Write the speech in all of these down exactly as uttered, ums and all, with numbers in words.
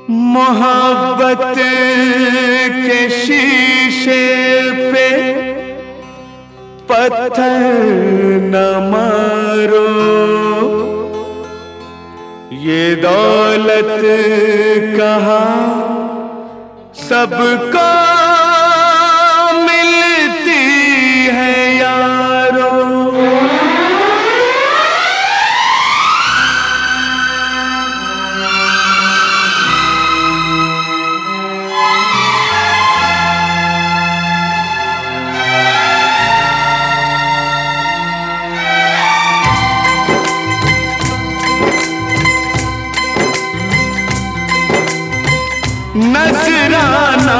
मोहब्बत के शीशे पे पत्थर न मारो, ये दौलत कहाँ सबको मिलती है यारो। नजराना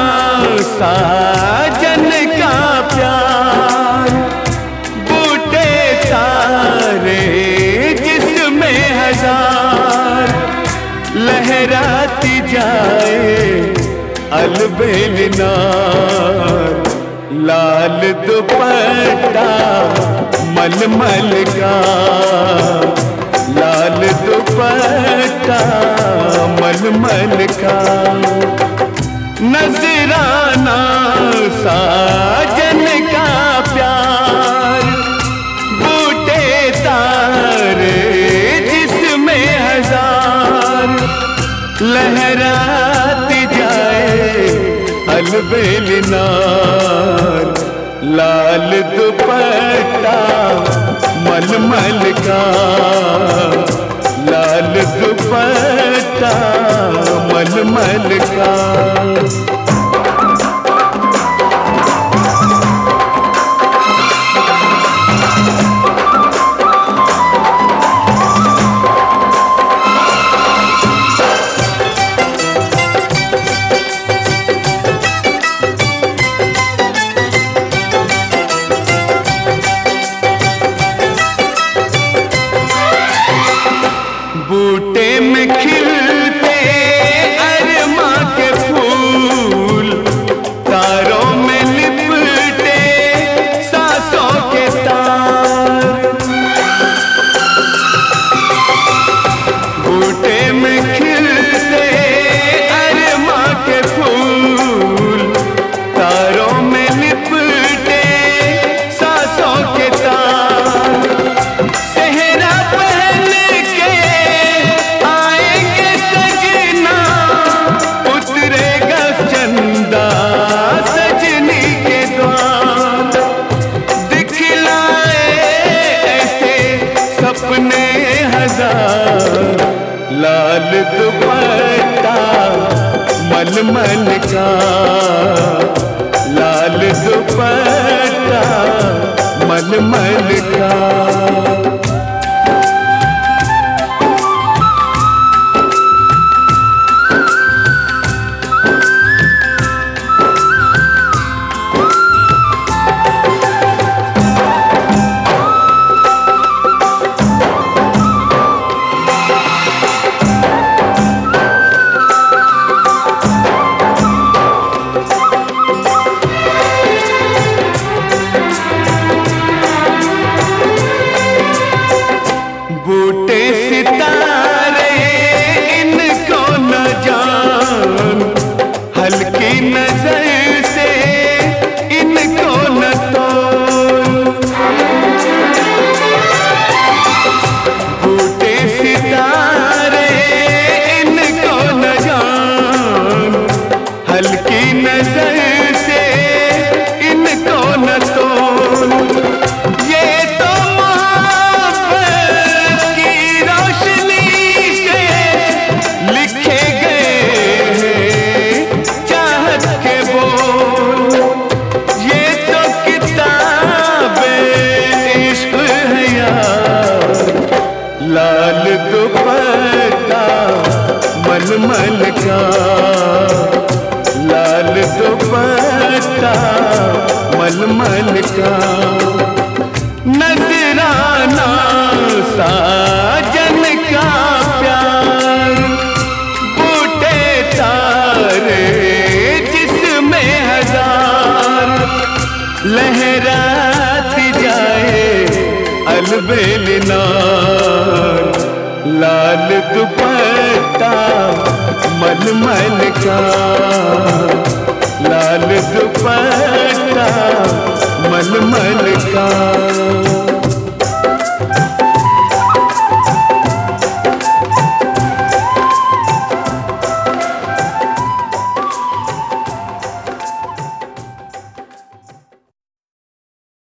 साजन का प्यार, बूटे तारे जिसमें हजार, लहराती जाए अलबेल नार, लाल दुपट्टा मलमल का, लाल दुपट्टा मलमल का। नजराना साजन का प्यार, बूटे तारे जिसमें हजार, लहराती जाए अलबेल नार, लाल दुपट्टा मलमल का, लाल दुपट्टा मलमल का। बूटे में खिलते अरमा के फूल, तारों में लिपटे सांसों के तार, बूटे में खिलते अरमा के फूल, तारों में लिपटे सांसों के तार, सेहरा पहन के लाल दुपट्टा मलमल का, लाल दुपट्टा मलमल का। बूटे सितारे इनको न जान, हल्की नजर से इनको न तोल, बूटे सितारे इनको न जान, हल्की नजर से इनको न तोल। ये तो लाल दुपट्टा मलमल का, लाल दुपट्टा मलमल का। नजराना साजन का प्यार, बूटे तारे जिसमें हजार, लहराती जाए अलबेल नार, लाल दुपट्टा मल मलमल का, लाल दुपट्टा मलमल का।